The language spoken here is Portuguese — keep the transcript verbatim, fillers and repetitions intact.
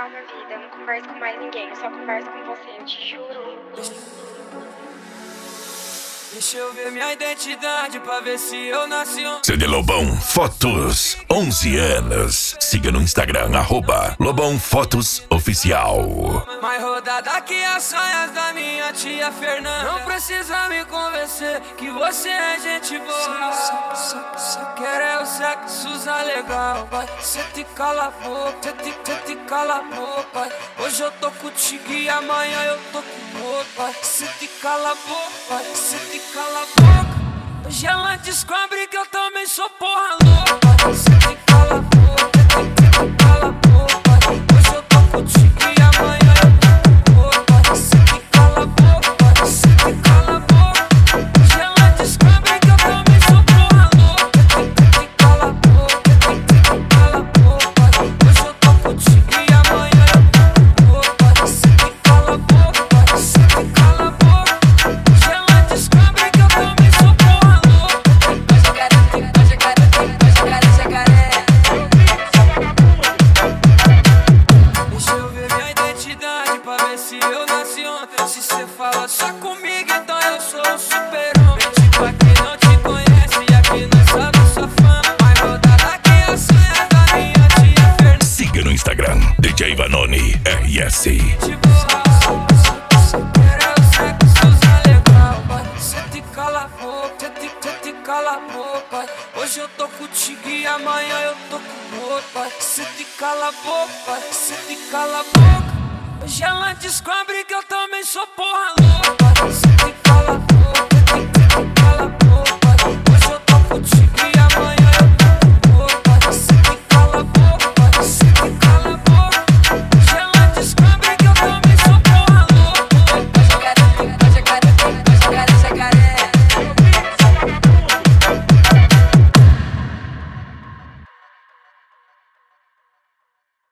calma, vida. Eu não converso com mais ninguém. Eu só converso com você, eu te juro. Deixa eu ver minha identidade pra ver se eu nasci ontem. C D Lobão Fotos, onze anos. Siga no Instagram, arroba Lobão Fotos Oficial. Mais rodada que as saias da minha tia Fernanda. Não precisa me convencer que você é gente boa. Só quero é o sexo usar legal, vai. Cê te cala a boca, cê te, cê te cala a boca, vai. Hoje eu tô contigo e amanhã eu tô com outro, vai. Cê te cala a boca, vai. Cê te cala a boca. Hoje ela descobre que eu também sou porra louca. Cê te cala a boca, cê te cala a boca. Hoje eu tô contigo e amanhã eu tô com outro. Cê te cala a boca, cê te cala a boca. Hoje ela descobre que eu também sou porra louca. Cê te cala a boca, cê te cala a boca. Hoje eu tô contigo e amanhã eu tô com outro. Cê te cala a boca, cê te cala a boca. Hoje ela descobre que eu também sou porra louca. Hoje eu quero, hoje eu quero, hoje eu quero jacaré. Deixa eu ver minha identidade pra ver se eu nasci ontem. Se cê fala só comigo, então eu sou o super-homem. Tipo, aqui não te conhece e aqui não sabe sua fama. Mas rodada que a saia da minha tia Fernanda. Siga no Instagram, D J Vanoni R S. Tipo, só quero é o sexo usar legal, vai. Cê te cala a boca, cê te, cê te cala a boca, vai. Hoje eu tô contigo e amanhã eu tô com outro, vai. Cê te cala a boca, vai. Cê te cala a boca. Hoje ela descobre que eu também sou porra louca. Cê te cala a boca, cê te, cê te cala